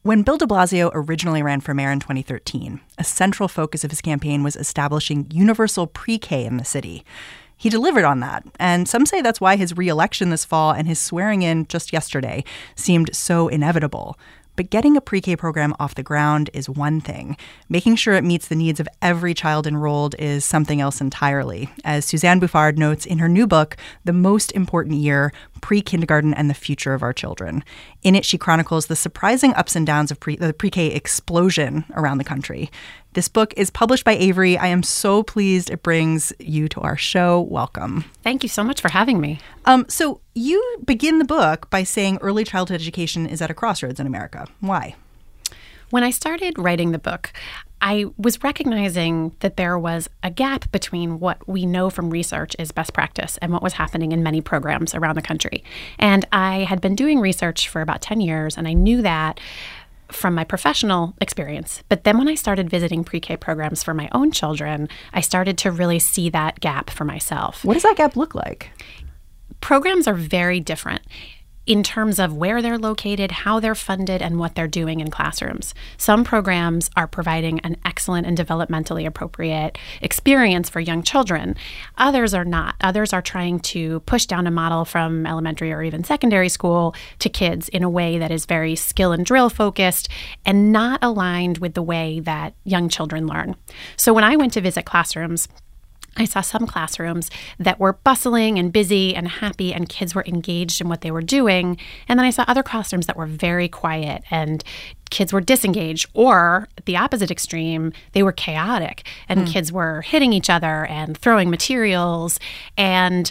When Bill de Blasio originally ran for mayor in 2013, a central focus of his campaign was establishing universal pre-K in the city. He delivered on that, and some say that's why his re-election this fall and his swearing in just yesterday seemed so inevitable. But getting a pre-K program off the ground is one thing. Making sure it meets the needs of every child enrolled is something else entirely. As Suzanne Bouffard notes in her new book, The Most Important Year, Pre-Kindergarten and the Future of Our Children. In it, she chronicles the surprising ups and downs of the pre-K explosion around the country. This book is published by Avery. I am so pleased it brings you to our show. Welcome. Thank you so much for having me. So you begin the book by saying early childhood education is at a crossroads in America. Why? When I started writing the book, I was recognizing that there was a gap between what we know from research is best practice and what was happening in many programs around the country. And I had been doing research for about 10 years, and I knew that from my professional experience. But then when I started visiting pre-K programs for my own children, I started to really see that gap for myself. What does that gap look like? Programs are very different in terms of where they're located, how they're funded, and what they're doing in classrooms. Some programs are providing an excellent and developmentally appropriate experience for young children. Others are not. Others are trying to push down a model from elementary or even secondary school to kids in a way that is very skill and drill focused and not aligned with the way that young children learn. So when I went to visit classrooms, I saw some classrooms that were bustling and busy and happy, and kids were engaged in what they were doing. And then I saw other classrooms that were very quiet and kids were disengaged, or at the opposite extreme, they were chaotic and kids were hitting each other and throwing materials. And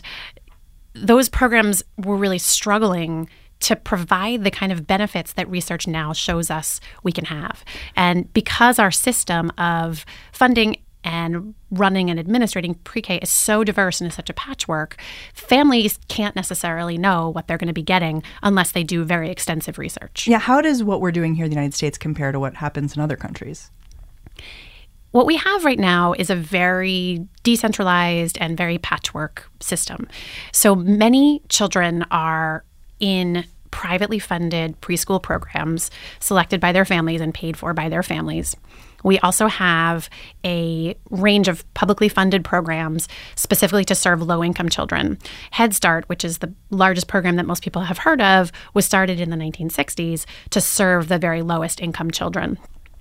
those programs were really struggling to provide the kind of benefits that research now shows us we can have. And because our system of funding and running and administrating pre-K is so diverse and is such a patchwork, families can't necessarily know what they're going to be getting unless they do very extensive research. Yeah, how does what we're doing here in the United States compare to what happens in other countries? What we have right now is a very decentralized and very patchwork system. So many children are in privately funded preschool programs selected by their families and paid for by their families. We also have a range of publicly funded programs specifically to serve low-income children. Head Start, which is the largest program that most people have heard of, was started in the 1960s to serve the very lowest income children.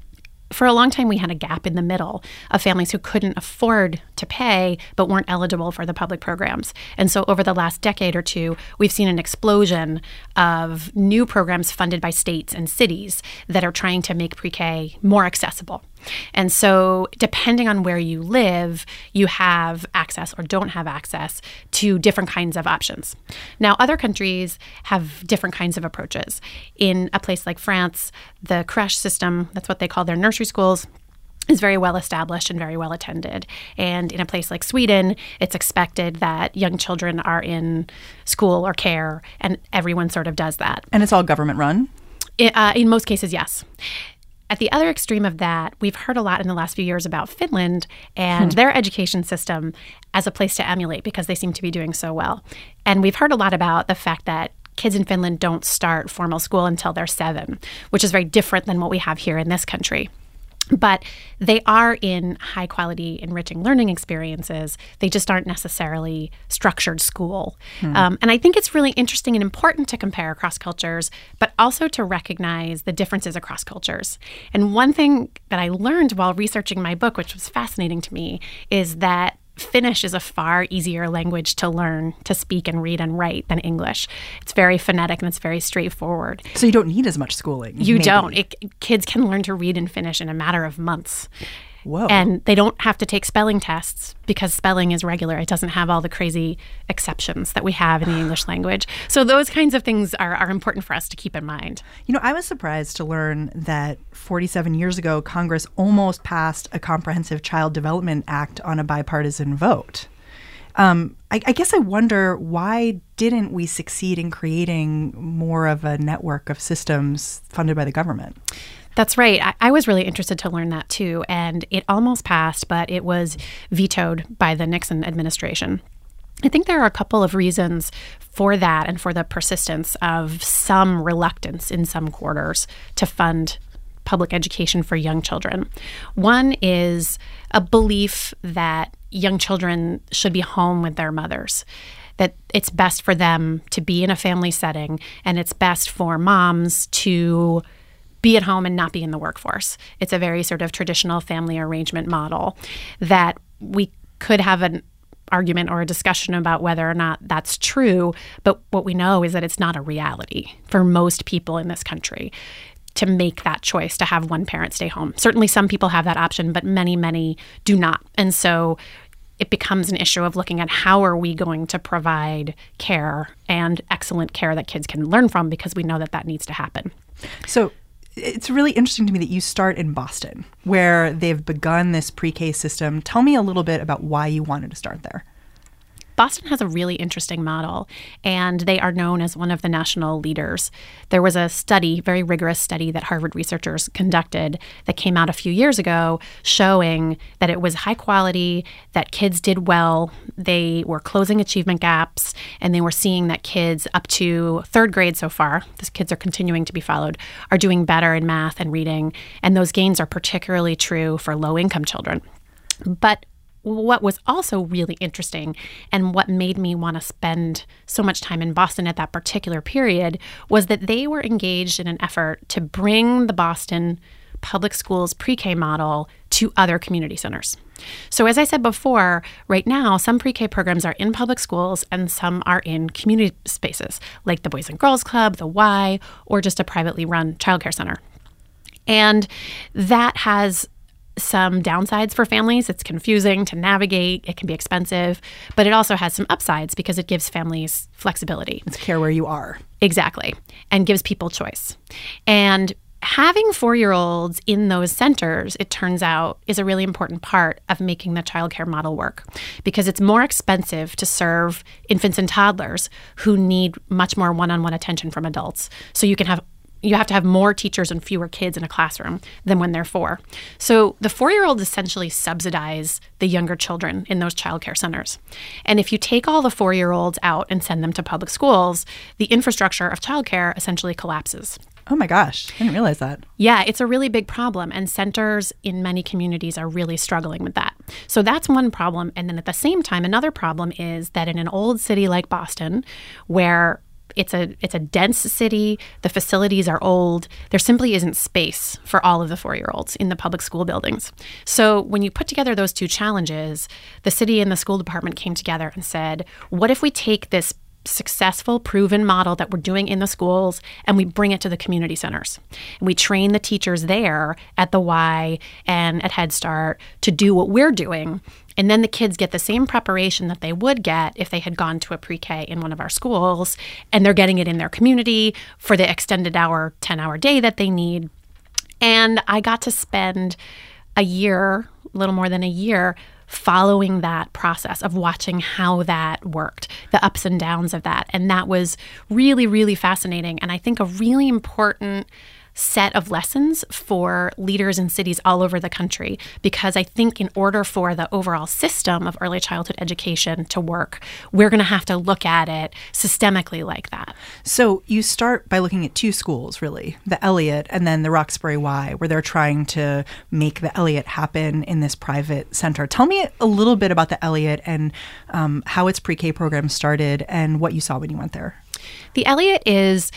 For a long time, we had a gap in the middle of families who couldn't afford to pay but weren't eligible for the public programs. And so over the last decade or two, we've seen an explosion of new programs funded by states and cities that are trying to make pre-K more accessible. And so depending on where you live, you have access or don't have access to different kinds of options. Now, other countries have different kinds of approaches. In a place like France, the crèche system, that's what they call their nursery schools, is very well established and very well attended. And in a place like Sweden, it's expected that young children are in school or care, and everyone sort of does that. And it's all government run? In most cases, yes. At the other extreme of that, we've heard a lot in the last few years about Finland and their education system as a place to emulate because they seem to be doing so well. And we've heard a lot about the fact that kids in Finland don't start formal school until they're 7, which is very different than what we have here in this country. But they are in high-quality, enriching learning experiences. They just aren't necessarily structured school. And I think it's really interesting and important to compare across cultures, but also to recognize the differences across cultures. And one thing that I learned while researching my book, which was fascinating to me, is that Finnish is a far easier language to learn, to speak and read and write than English. It's very phonetic and it's very straightforward. So you don't need as much schooling? You don't. Kids can learn to read in Finnish in a matter of months. Whoa. And they don't have to take spelling tests because spelling is regular. It doesn't have all the crazy exceptions that we have in the English language. So those kinds of things are important for us to keep in mind. You know, I was surprised to learn that 47 years ago, Congress almost passed a Comprehensive Child Development Act on a bipartisan vote. I guess I wonder, why didn't we succeed in creating more of a network of systems funded by the government? That's right. I was really interested to learn that, too. And it almost passed, but it was vetoed by the Nixon administration. I think there are a couple of reasons for that and for the persistence of some reluctance in some quarters to fund public education for young children. One is a belief that young children should be home with their mothers, that it's best for them to be in a family setting, and it's best for moms to be at home and not be in the workforce. It's a very sort of traditional family arrangement model that we could have an argument or a discussion about whether or not that's true, but what we know is that it's not a reality for most people in this country to make that choice to have one parent stay home. Certainly some people have that option, but many, many do not. And so it becomes an issue of looking at how are we going to provide care and excellent care that kids can learn from, because we know that that needs to happen. So it's really interesting to me that you start in Boston, where they've begun this pre-K system. Tell me a little bit about why you wanted to start there. Boston has a really interesting model, and they are known as one of the national leaders. There was a study, very rigorous study that Harvard researchers conducted that came out a few years ago showing that it was high quality, that kids did well, they were closing achievement gaps, and they were seeing that kids up to third grade so far, these kids are continuing to be followed, are doing better in math and reading, and those gains are particularly true for low-income children. But what was also really interesting and what made me want to spend so much time in Boston at that particular period was that they were engaged in an effort to bring the Boston public schools pre-K model to other community centers. So as I said before, right now, some pre-K programs are in public schools and some are in community spaces like the Boys and Girls Club, the Y, or just a privately run childcare center. And that has some downsides for families. It's confusing to navigate. It can be expensive, but it also has some upsides because it gives families flexibility. It's care where you are. Exactly. And gives people choice. And having 4-year-olds in those centers, it turns out, is a really important part of making the childcare model work, because it's more expensive to serve infants and toddlers who need much more one-on-one attention from adults. So you have to have more teachers and fewer kids in a classroom than when they're 4. So the 4-year-olds essentially subsidize the younger children in those childcare centers. And if you take all the 4-year-olds out and send them to public schools, the infrastructure of childcare essentially collapses. Oh my gosh, I didn't realize that. Yeah, it's a really big problem, and centers in many communities are really struggling with that. So that's one problem. And then at the same time, another problem is that in an old city like Boston, where it's a dense city, the facilities are old, there simply isn't space for all of the 4-year-olds in the public school buildings. So when you put together those two challenges, the city and the school department came together and said, what if we take this successful, proven model that we're doing in the schools and we bring it to the community centers? And we train the teachers there at the Y and at Head Start to do what we're doing. And then the kids get the same preparation that they would get if they had gone to a pre-K in one of our schools, and they're getting it in their community for the extended 10-hour day that they need. And I got to spend a little more than a year, following that process of watching how that worked, the ups and downs of that. And that was really, really fascinating. And I think a really important set of lessons for leaders in cities all over the country, because I think in order for the overall system of early childhood education to work, we're going to have to look at it systemically like that. So you start by looking at 2 schools, really, the Eliot and then the Roxbury Y, where they're trying to make the Eliot happen in this private center. Tell me a little bit about the Eliot and how its pre-K program started and what you saw when you went there. The Eliot is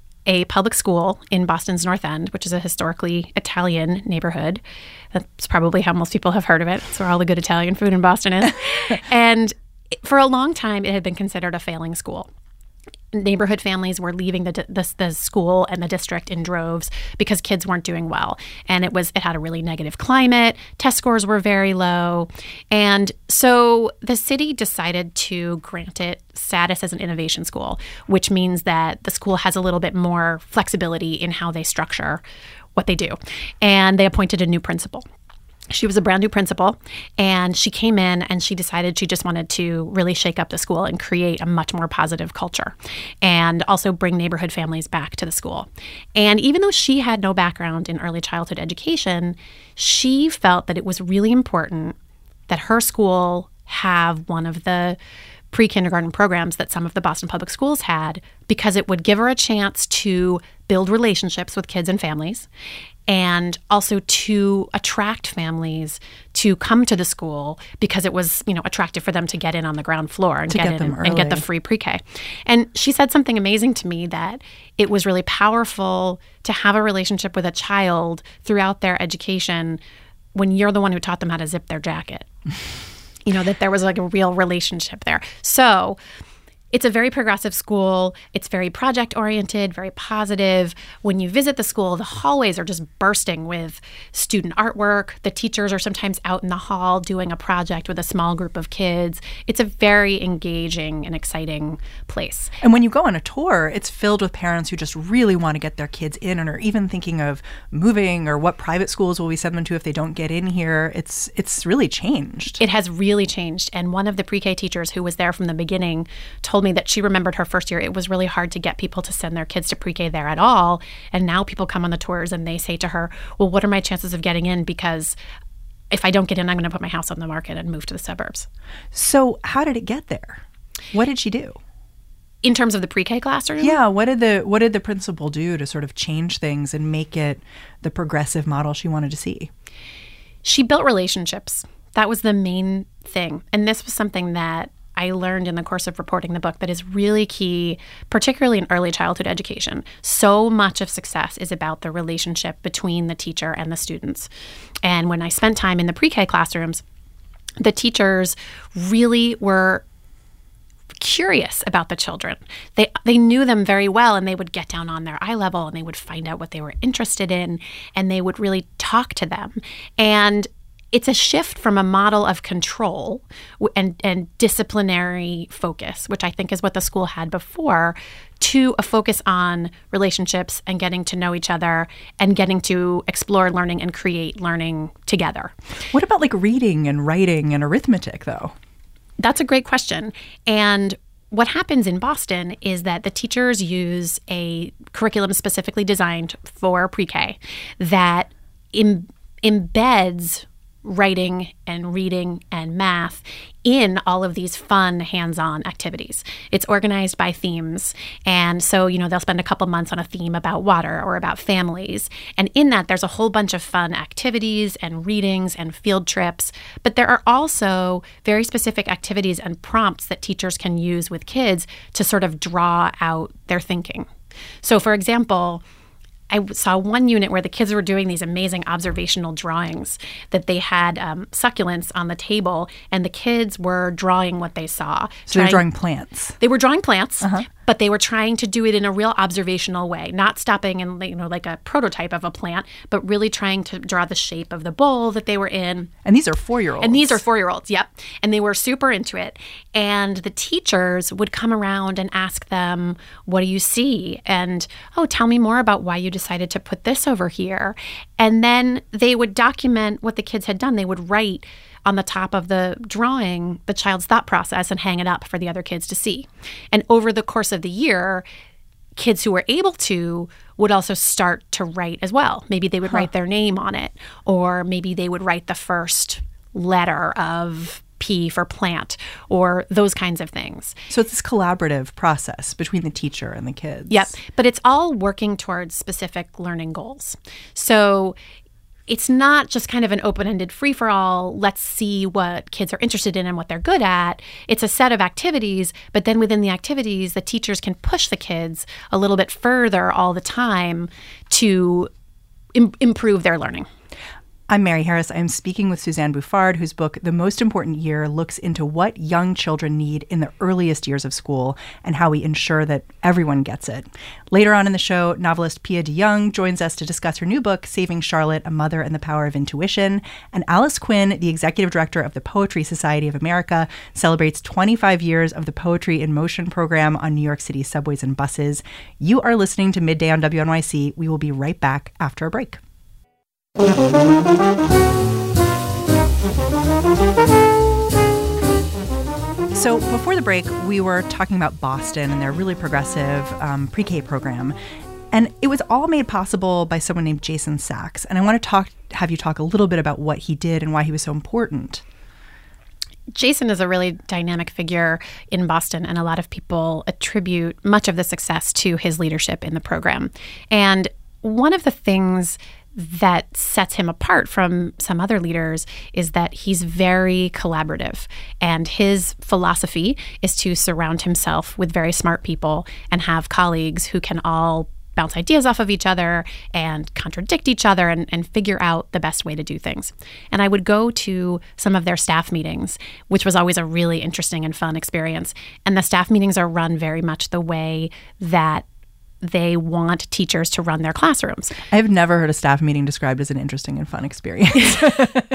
a public school in Boston's North End, which is a historically Italian neighborhood. That's probably how most people have heard of it. It's where all the good Italian food in Boston is. And for a long time, it had been considered a failing school. Neighborhood families were leaving the school and the district in droves because kids weren't doing well. And it had a really negative climate. Test scores were very low. And so the city decided to grant it status as an innovation school, which means that the school has a little bit more flexibility in how they structure what they do. And they appointed a new principal. She was a brand new principal, and she came in and she decided she just wanted to really shake up the school and create a much more positive culture and also bring neighborhood families back to the school. And even though she had no background in early childhood education, she felt that it was really important that her school have one of the pre-kindergarten programs that some of the Boston Public Schools had, because it would give her a chance to build relationships with kids and families, and also to attract families to come to the school because it was, attractive for them to get in on the ground floor and get in and get the free pre-K. And she said something amazing to me, that it was really powerful to have a relationship with a child throughout their education when you're the one who taught them how to zip their jacket. That there was like a real relationship there. So it's a very progressive school. It's very project-oriented, very positive. When you visit the school, the hallways are just bursting with student artwork. The teachers are sometimes out in the hall doing a project with a small group of kids. It's a very engaging and exciting place. And when you go on a tour, it's filled with parents who just really want to get their kids in and are even thinking of moving, or what private schools will we send them to if they don't get in here. It's really changed. It has really changed. And one of the pre-K teachers who was there from the beginning told me that she remembered her first year. It was really hard to get people to send their kids to pre-K there at all. And now people come on the tours and they say to her, well, what are my chances of getting in? Because if I don't get in, I'm going to put my house on the market and move to the suburbs. So how did it get there? What did she do? In terms of the pre-K classroom? Yeah, what did the principal do to sort of change things and make it the progressive model she wanted to see? She built relationships. That was the main thing. And this was something that I learned in the course of reporting the book that is really key, particularly in early childhood education. So much of success is about the relationship between the teacher and the students. And when I spent time in the pre-K classrooms, the teachers really were curious about the children. They knew them very well, and they would get down on their eye level and they would find out what they were interested in, and they would really talk to them. And it's a shift from a model of control and disciplinary focus, which I think is what the school had before, to a focus on relationships and getting to know each other and getting to explore learning and create learning together. What about like reading and writing and arithmetic, though? That's a great question. And what happens in Boston is that the teachers use a curriculum specifically designed for pre-K that embeds writing and reading and math in all of these fun hands-on activities. It's organized by themes. And so, they'll spend a couple months on a theme about water or about families. And in that, there's a whole bunch of fun activities and readings and field trips. But there are also very specific activities and prompts that teachers can use with kids to sort of draw out their thinking. So, for example, I saw one unit where the kids were doing these amazing observational drawings, that they had succulents on the table and the kids were drawing what they saw. So they were drawing plants. They were drawing plants, but they were trying to do it in a real observational way, not stopping in like a prototype of a plant, but really trying to draw the shape of the bowl that they were in. And these are 4-year-olds. And these are 4-year-olds, yep. And they were super into it. And the teachers would come around and ask them, what do you see? And, tell me more about why you decided to put this over here. And then they would document what the kids had done. They would write on the top of the drawing the child's thought process and hang it up for the other kids to see. And over the course of the year, kids who were able to would also start to write as well. Maybe they would write their name on it, or maybe they would write the first letter of P for plant, or those kinds of things. So it's this collaborative process between the teacher and the kids. Yep. But it's all working towards specific learning goals. So it's not just kind of an open-ended free-for-all, let's see what kids are interested in and what they're good at. It's a set of activities, but then within the activities, the teachers can push the kids a little bit further all the time to improve their learning. I'm Mary Harris. I'm speaking with Suzanne Bouffard, whose book, The Most Important Year, looks into what young children need in the earliest years of school and how we ensure that everyone gets it. Later on in the show, novelist Pia DeYoung joins us to discuss her new book, Saving Charlotte, A Mother and the Power of Intuition. And Alice Quinn, the executive director of the Poetry Society of America, celebrates 25 years of the Poetry in Motion program on New York City subways and buses. You are listening to Midday on WNYC. We will be right back after a break. So before the break, we were talking about Boston and their really progressive pre-K program. And it was all made possible by someone named Jason Sachs. And I want to have you talk a little bit about what he did and why he was so important. Jason is a really dynamic figure in Boston, and a lot of people attribute much of the success to his leadership in the program. And one of the things that sets him apart from some other leaders is that he's very collaborative. And his philosophy is to surround himself with very smart people and have colleagues who can all bounce ideas off of each other and contradict each other and figure out the best way to do things. And I would go to some of their staff meetings, which was always a really interesting and fun experience. And the staff meetings are run very much the way that they want teachers to run their classrooms. I've never heard a staff meeting described as an interesting and fun experience.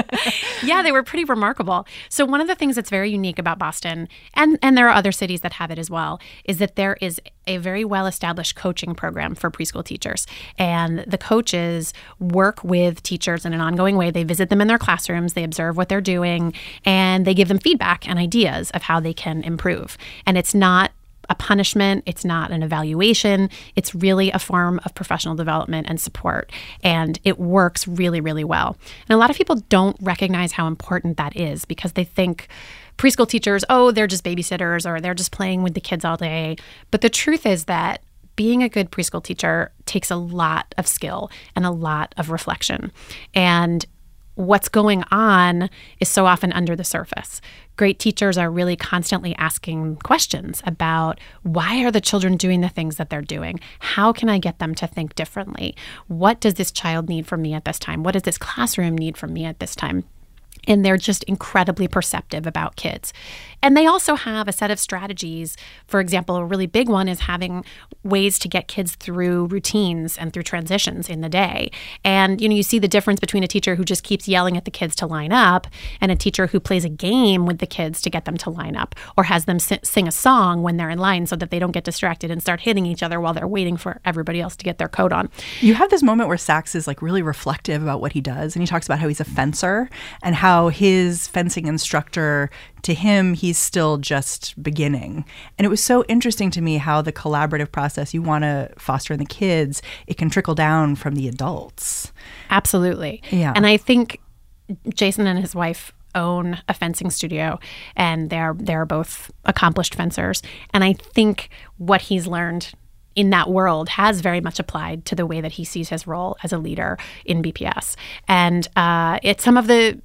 Yeah, they were pretty remarkable. So one of the things that's very unique about Boston, and there are other cities that have it as well, is that there is a very well-established coaching program for preschool teachers. And the coaches work with teachers in an ongoing way. They visit them in their classrooms, they observe what they're doing, and they give them feedback and ideas of how they can improve. And it's not a punishment. It's not an evaluation. It's really a form of professional development and support. And it works really, really well. And a lot of people don't recognize how important that is because they think preschool teachers, oh, they're just babysitters or they're just playing with the kids all day. But the truth is that being a good preschool teacher takes a lot of skill and a lot of reflection. And what's going on is so often under the surface. Great teachers are really constantly asking questions about why are the children doing the things that they're doing? How can I get them to think differently? What does this child need from me at this time? What does this classroom need from me at this time? And they're just incredibly perceptive about kids. And they also have a set of strategies. For example, a really big one is having ways to get kids through routines and through transitions in the day. And, you see the difference between a teacher who just keeps yelling at the kids to line up and a teacher who plays a game with the kids to get them to line up or has them sing a song when they're in line so that they don't get distracted and start hitting each other while they're waiting for everybody else to get their coat on. You have this moment where Sachs is really reflective about what he does. And he talks about how he's a fencer and how his fencing instructor, to him, he's still just beginning. And it was so interesting to me how the collaborative process you want to foster in the kids, it can trickle down from the adults. Absolutely. Yeah. And I think Jason and his wife own a fencing studio, and they're both accomplished fencers. And I think what he's learned in that world has very much applied to the way that he sees his role as a leader in BPS. And at some of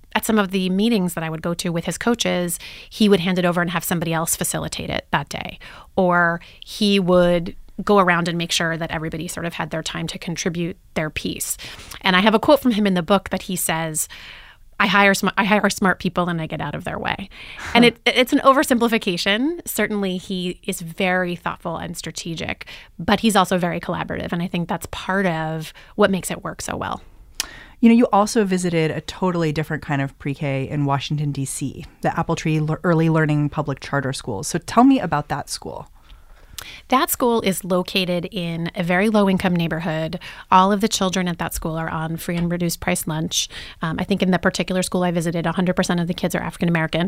the meetings that I would go to with his coaches, he would hand it over and have somebody else facilitate it that day. Or he would go around and make sure that everybody sort of had their time to contribute their piece. And I have a quote from him in the book that he says, I hire smart people and I get out of their way. And it's an oversimplification. Certainly, he is very thoughtful and strategic, but he's also very collaborative. And I think that's part of what makes it work so well. You also visited a totally different kind of pre-K in Washington, D.C., the Appletree Early Learning Public Charter Schools. So tell me about that school. That school is located in a very low-income neighborhood. All of the children at that school are on free and reduced price lunch. I think in the particular school I visited, 100% of the kids are African American.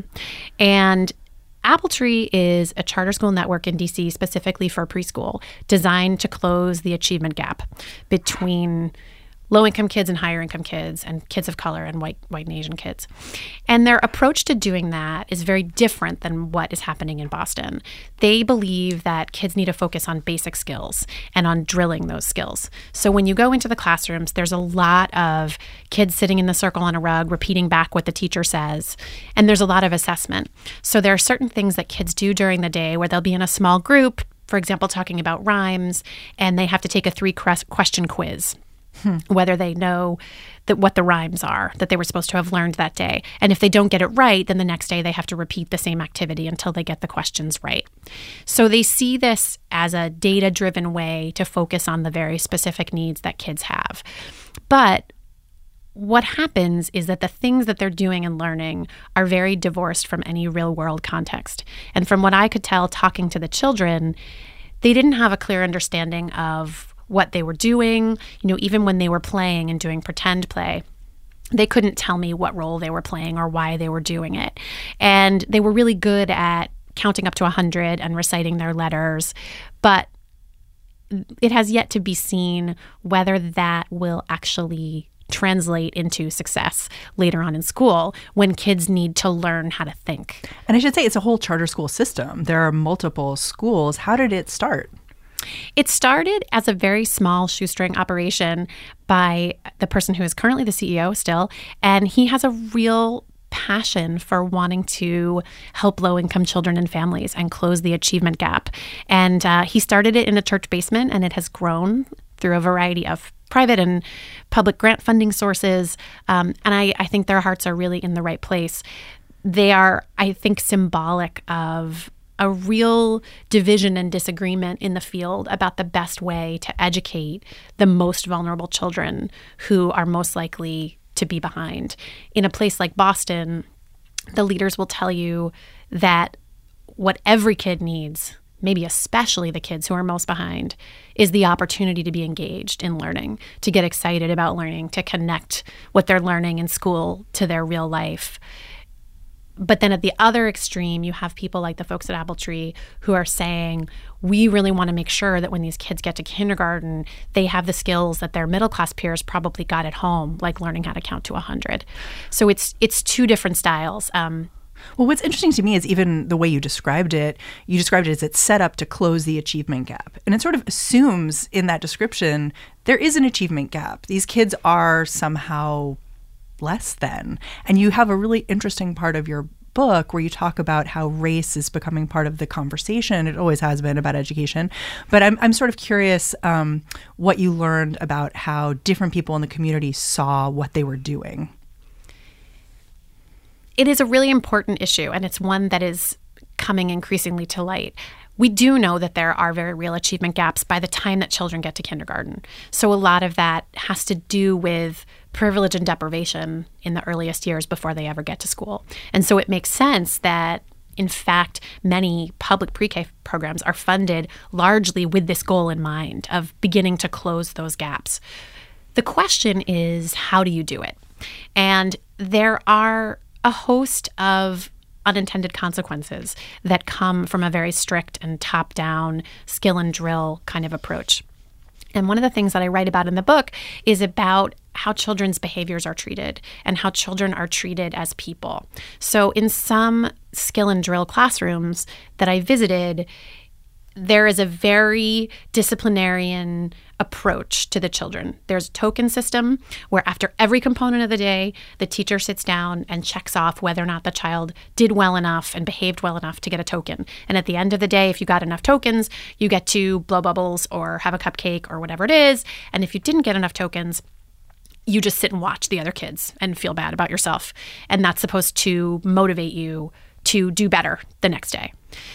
And Appletree is a charter school network in D.C. specifically for preschool, designed to close the achievement gap between low-income kids and higher-income kids and kids of color and white and Asian kids. And their approach to doing that is very different than what is happening in Boston. They believe that kids need to focus on basic skills and on drilling those skills. So when you go into the classrooms, there's a lot of kids sitting in the circle on a rug, repeating back what the teacher says, and there's a lot of assessment. So there are certain things that kids do during the day where they'll be in a small group, for example, talking about rhymes, and they have to take a 3-question quiz. Whether they know what the rhymes are that they were supposed to have learned that day. And if they don't get it right, then the next day they have to repeat the same activity until they get the questions right. So they see this as a data-driven way to focus on the very specific needs that kids have. But what happens is that the things that they're doing and learning are very divorced from any real-world context. And from what I could tell talking to the children, they didn't have a clear understanding of what they were doing. Even when they were playing and doing pretend play, they couldn't tell me what role they were playing or why they were doing it. And they were really good at counting up to 100 and reciting their letters, but it has yet to be seen whether that will actually translate into success later on in school when kids need to learn how to think. And I should say it's a whole charter school system. There are multiple schools. How did it start? It started as a very small shoestring operation by the person who is currently the CEO still, and he has a real passion for wanting to help low-income children and families and close the achievement gap. And he started it in a church basement, and it has grown through a variety of private and public grant funding sources. And I think their hearts are really in the right place. They are, I think, symbolic of a real division and disagreement in the field about the best way to educate the most vulnerable children who are most likely to be behind. In a place like Boston, the leaders will tell you that what every kid needs, maybe especially the kids who are most behind, is the opportunity to be engaged in learning, to get excited about learning, to connect what they're learning in school to their real life. But then at the other extreme, you have people like the folks at Appletree who are saying, we really want to make sure that when these kids get to kindergarten, they have the skills that their middle-class peers probably got at home, like learning how to count to 100. So it's two different styles. Well, what's interesting to me is even the way you described it as it's set up to close the achievement gap. And it sort of assumes in that description there is an achievement gap. These kids are somehow less than. And you have a really interesting part of your book where you talk about how race is becoming part of the conversation. It always has been about education. But I'm sort of curious what you learned about how different people in the community saw what they were doing. It is a really important issue, and it's one that is coming increasingly to light. We do know that there are very real achievement gaps by the time that children get to kindergarten. So a lot of that has to do with privilege and deprivation in the earliest years before they ever get to school. And so it makes sense that, in fact, many public pre-K programs are funded largely with this goal in mind of beginning to close those gaps. The question is, how do you do it? And there are a host of unintended consequences that come from a very strict and top-down skill and drill kind of approach. And one of the things that I write about in the book is about how children's behaviors are treated and how children are treated as people. So in some skill and drill classrooms that I visited, there is a very disciplinarian approach to the children. There's a token system where after every component of the day, the teacher sits down and checks off whether or not the child did well enough and behaved well enough to get a token. And at the end of the day, if you got enough tokens, you get to blow bubbles or have a cupcake or whatever it is. And if you didn't get enough tokens, you just sit and watch the other kids and feel bad about yourself. And that's supposed to motivate you to do better the next day.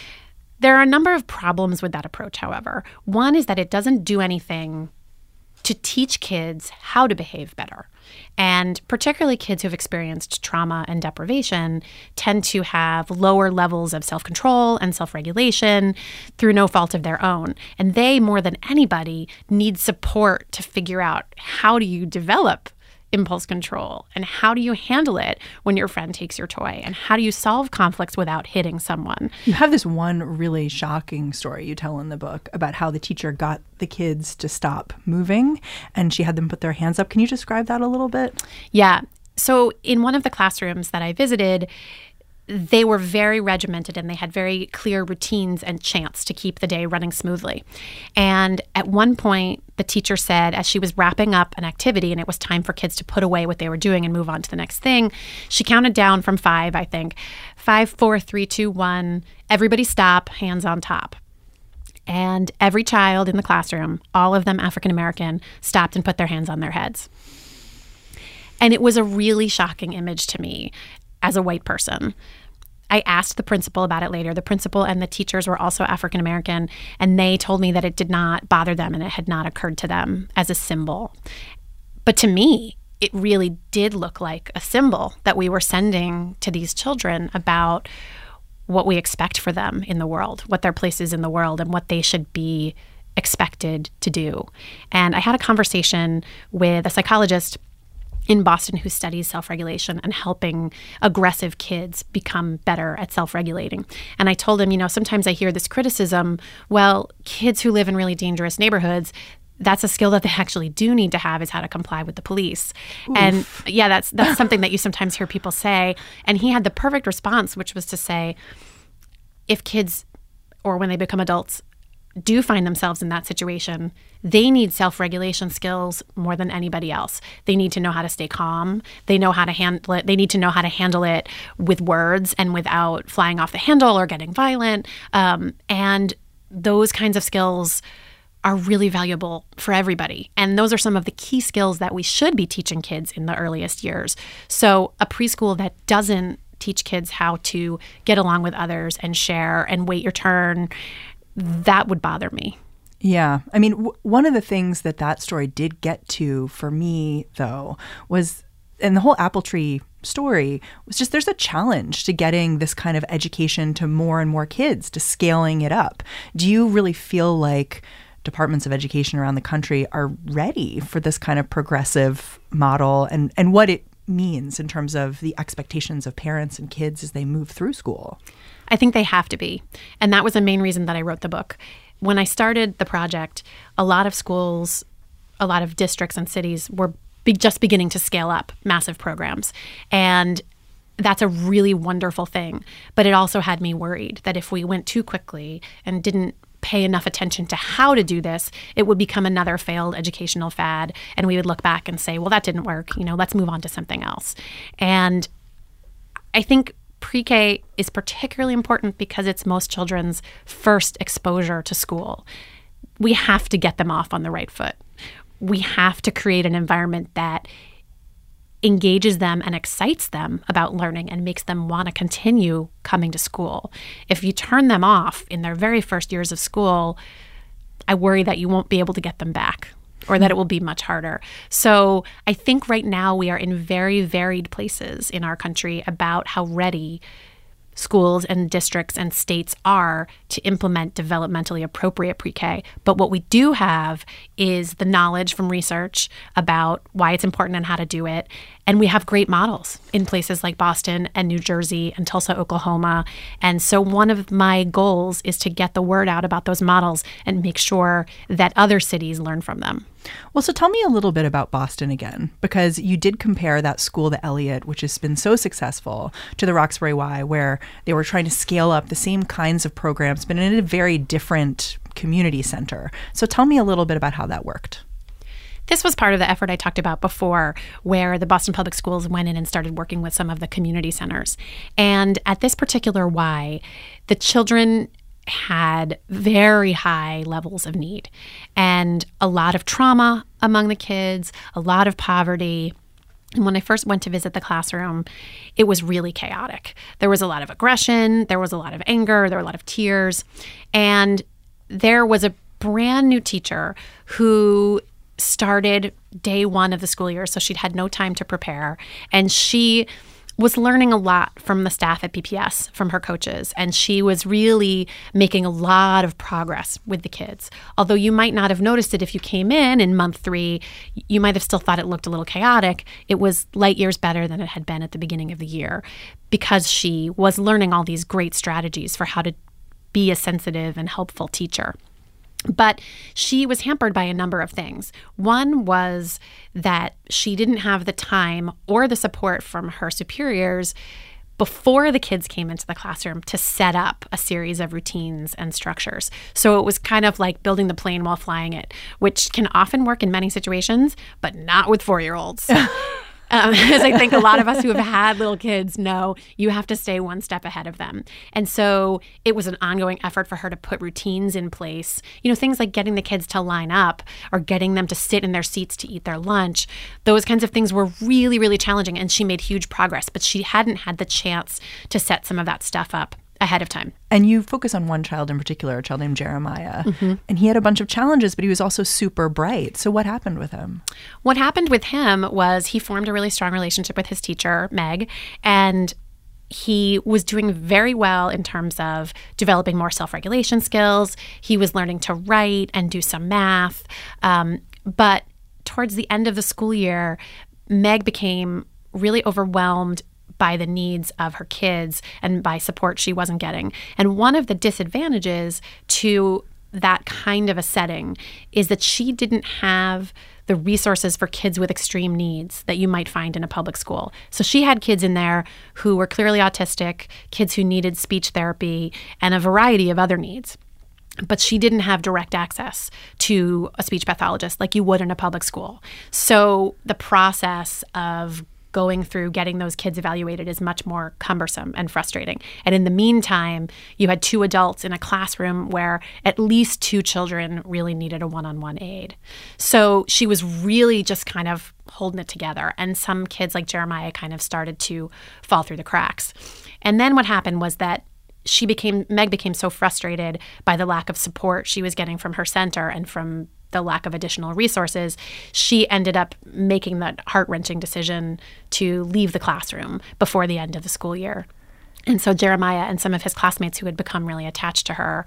There are a number of problems with that approach, however. One is that it doesn't do anything to teach kids how to behave better. And particularly kids who have experienced trauma and deprivation tend to have lower levels of self-control and self-regulation through no fault of their own. And they, more than anybody, need support to figure out how do you develop impulse control and how do you handle it when your friend takes your toy and how do you solve conflicts without hitting someone. You have this one really shocking story you tell in the book about how the teacher got the kids to stop moving and she had them put their hands up. Can you describe that a little bit? Yeah. So in one of the classrooms that I visited, they were very regimented and they had very clear routines and chants to keep the day running smoothly. And at one point, the teacher said, as she was wrapping up an activity and it was time for kids to put away what they were doing and move on to the next thing, she counted down from 5, I think. 5, 4, 3, 2, 1. Everybody stop, hands on top. And every child in the classroom, all of them African American, stopped and put their hands on their heads. And it was a really shocking image to me as a white person. I asked the principal about it later. The principal and the teachers were also African American, and they told me that it did not bother them and it had not occurred to them as a symbol. But to me, it really did look like a symbol that we were sending to these children about what we expect for them in the world, what their place is in the world, and what they should be expected to do. And I had a conversation with a psychologist in Boston who studies self-regulation and helping aggressive kids become better at self-regulating. And I told him, sometimes I hear this criticism, well, kids who live in really dangerous neighborhoods, that's a skill that they actually do need to have, is how to comply with the police. Oof. And yeah, that's something that you sometimes hear people say. And he had the perfect response, which was to say, if kids, or when they become adults, do find themselves in that situation, they need self-regulation skills more than anybody else. They need to know how to stay calm. They know how to handle it. They need to know how to handle it with words and without flying off the handle or getting violent. And those kinds of skills are really valuable for everybody. And those are some of the key skills that we should be teaching kids in the earliest years. So a preschool that doesn't teach kids how to get along with others and share and wait your turn, that would bother me. Yeah. I mean, one of the things that story did get to for me, though, was, and the whole apple tree story was just, there's a challenge to getting this kind of education to more and more kids, to scaling it up. Do you really feel like departments of education around the country are ready for this kind of progressive model and what it means in terms of the expectations of parents and kids as they move through school? I think they have to be. And that was the main reason that I wrote the book. When I started the project, a lot of schools, a lot of districts and cities were just beginning to scale up massive programs. And that's a really wonderful thing. But it also had me worried that if we went too quickly and didn't pay enough attention to how to do this, it would become another failed educational fad. And we would look back and say, well, that didn't work. Let's move on to something else. And I think pre-K is particularly important because it's most children's first exposure to school. We have to get them off on the right foot. We have to create an environment that engages them and excites them about learning and makes them want to continue coming to school. If you turn them off in their very first years of school, I worry that you won't be able to get them back, or that it will be much harder. So I think right now we are in very varied places in our country about how ready schools and districts and states are to implement developmentally appropriate pre-K. But what we do have is the knowledge from research about why it's important and how to do it. And we have great models in places like Boston and New Jersey and Tulsa, Oklahoma. And so one of my goals is to get the word out about those models and make sure that other cities learn from them. Well, so tell me a little bit about Boston again, because you did compare that school, the Eliot, which has been so successful, to the Roxbury Y, where they were trying to scale up the same kinds of programs, but in a very different community center. So tell me a little bit about how that worked. This was part of the effort I talked about before, where the Boston Public Schools went in and started working with some of the community centers. And at this particular Y, the children had very high levels of need and a lot of trauma among the kids, a lot of poverty. And when I first went to visit the classroom, it was really chaotic. There was a lot of aggression, there was a lot of anger, there were a lot of tears. And there was a brand new teacher who started day one of the school year, so she'd had no time to prepare. And she was learning a lot from the staff at BPS, from her coaches, and she was really making a lot of progress with the kids. Although you might not have noticed it if you came in month 3, you might have still thought it looked a little chaotic. It was light years better than it had been at the beginning of the year because she was learning all these great strategies for how to be a sensitive and helpful teacher. But she was hampered by a number of things. One was that she didn't have the time or the support from her superiors before the kids came into the classroom to set up a series of routines and structures. So it was kind of like building the plane while flying it, which can often work in many situations, but not with 4-year-olds. As I think a lot of us who have had little kids know, you have to stay one step ahead of them. And so it was an ongoing effort for her to put routines in place. Things like getting the kids to line up or getting them to sit in their seats to eat their lunch. Those kinds of things were really, really challenging, and she made huge progress, but she hadn't had the chance to set some of that stuff up ahead of time. And you focus on one child in particular, a child named Jeremiah. Mm-hmm. And he had a bunch of challenges, but he was also super bright. So what happened with him? What happened with him was he formed a really strong relationship with his teacher, Meg, and he was doing very well in terms of developing more self-regulation skills. He was learning to write and do some math. But towards the end of the school year, Meg became really overwhelmed by the needs of her kids and by support she wasn't getting. And one of the disadvantages to that kind of a setting is that she didn't have the resources for kids with extreme needs that you might find in a public school. So she had kids in there who were clearly autistic, kids who needed speech therapy, and a variety of other needs. But she didn't have direct access to a speech pathologist like you would in a public school. So the process of going through getting those kids evaluated is much more cumbersome and frustrating. And in the meantime, you had 2 adults in a classroom where at least 2 children really needed a one-on-one aid. So she was really just kind of holding it together. And some kids like Jeremiah kind of started to fall through the cracks. And then what happened was that Meg became so frustrated by the lack of support she was getting from her center and from the lack of additional resources, she ended up making that heart-wrenching decision to leave the classroom before the end of the school year. And so Jeremiah and some of his classmates who had become really attached to her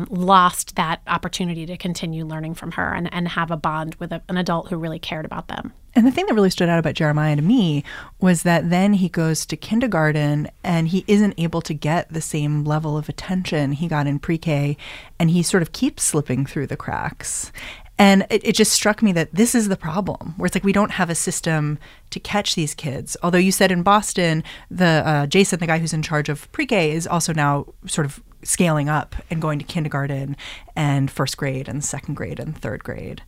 lost that opportunity to continue learning from her and have a bond with an adult who really cared about them. And the thing that really stood out about Jeremiah to me was that then he goes to kindergarten and he isn't able to get the same level of attention he got in pre-K, and he sort of keeps slipping through the cracks. And it just struck me that this is the problem, where it's like we don't have a system to catch these kids. Although you said in Boston, Jason, the guy who's in charge of pre-K, is also now sort of scaling up and going to kindergarten and first grade and second grade and third grade.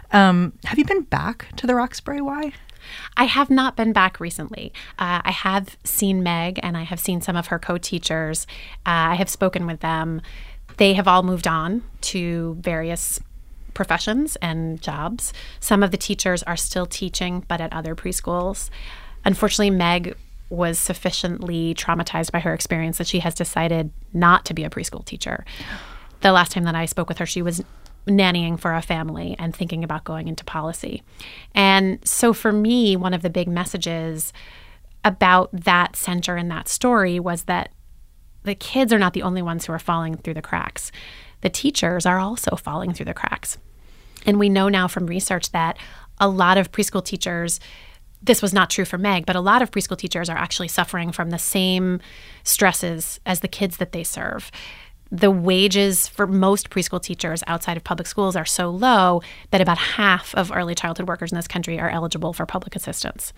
Have you been back to the Roxbury Y? I have not been back recently. I have seen Meg and I have seen some of her co-teachers. I have spoken with them. They have all moved on to various professions and jobs. Some of the teachers are still teaching, but at other preschools. Unfortunately, Meg was sufficiently traumatized by her experience that she has decided not to be a preschool teacher. The last time that I spoke with her, she was nannying for a family and thinking about going into policy. And so for me, one of the big messages about that center and that story was that the kids are not the only ones who are falling through the cracks. The teachers are also falling through the cracks. And we know now from research that a lot of preschool teachers, this was not true for Meg, but a lot of preschool teachers are actually suffering from the same stresses as the kids that they serve. The wages for most preschool teachers outside of public schools are so low that about half of early childhood workers in this country are eligible for public assistance.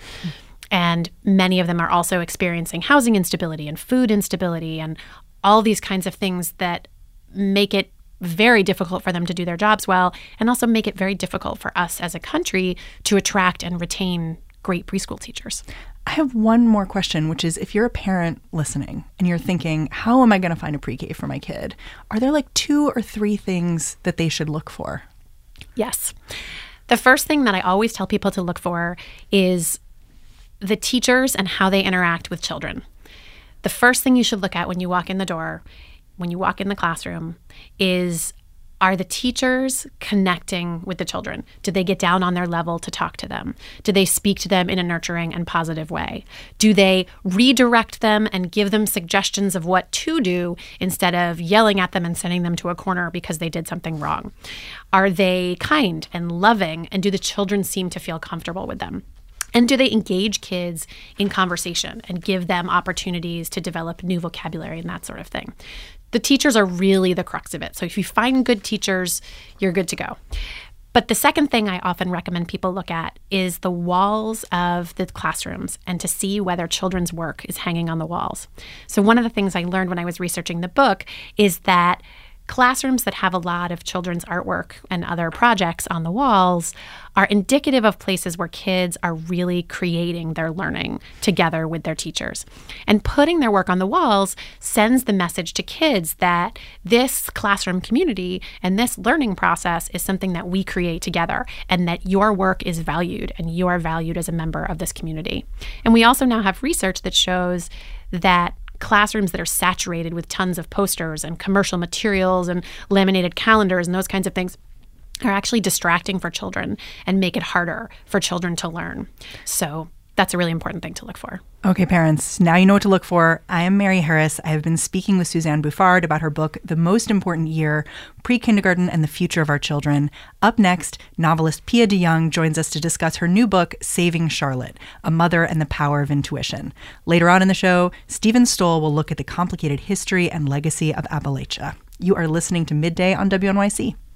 And many of them are also experiencing housing instability and food instability and all these kinds of things that make it very difficult for them to do their jobs well, and also make it very difficult for us as a country to attract and retain great preschool teachers. I have one more question, which is if you're a parent listening and you're thinking, how am I going to find a pre-K for my kid? Are there like 2 or 3 things that they should look for? Yes. The first thing that I always tell people to look for is the teachers and how they interact with children. The first thing you should look at when you walk in the door, when you walk in the classroom, is, are the teachers connecting with the children? Do they get down on their level to talk to them? Do they speak to them in a nurturing and positive way? Do they redirect them and give them suggestions of what to do instead of yelling at them and sending them to a corner because they did something wrong? Are they kind and loving, and do the children seem to feel comfortable with them? And do they engage kids in conversation and give them opportunities to develop new vocabulary and that sort of thing? The teachers are really the crux of it. So if you find good teachers, you're good to go. But the second thing I often recommend people look at is the walls of the classrooms and to see whether children's work is hanging on the walls. So one of the things I learned when I was researching the book is that classrooms that have a lot of children's artwork and other projects on the walls are indicative of places where kids are really creating their learning together with their teachers. And putting their work on the walls sends the message to kids that this classroom community and this learning process is something that we create together, and that your work is valued and you are valued as a member of this community. And we also now have research that shows that classrooms that are saturated with tons of posters and commercial materials and laminated calendars and those kinds of things are actually distracting for children and make it harder for children to learn. So that's a really important thing to look for. Okay, parents, now you know what to look for. I am Mary Harris. I have been speaking with Suzanne Bouffard about her book, The Most Important Year, Pre-Kindergarten and the Future of Our Children. Up next, novelist Pia DeYoung joins us to discuss her new book, Saving Charlotte, A Mother and the Power of Intuition. Later on in the show, Stephen Stoll will look at the complicated history and legacy of Appalachia. You are listening to Midday on WNYC.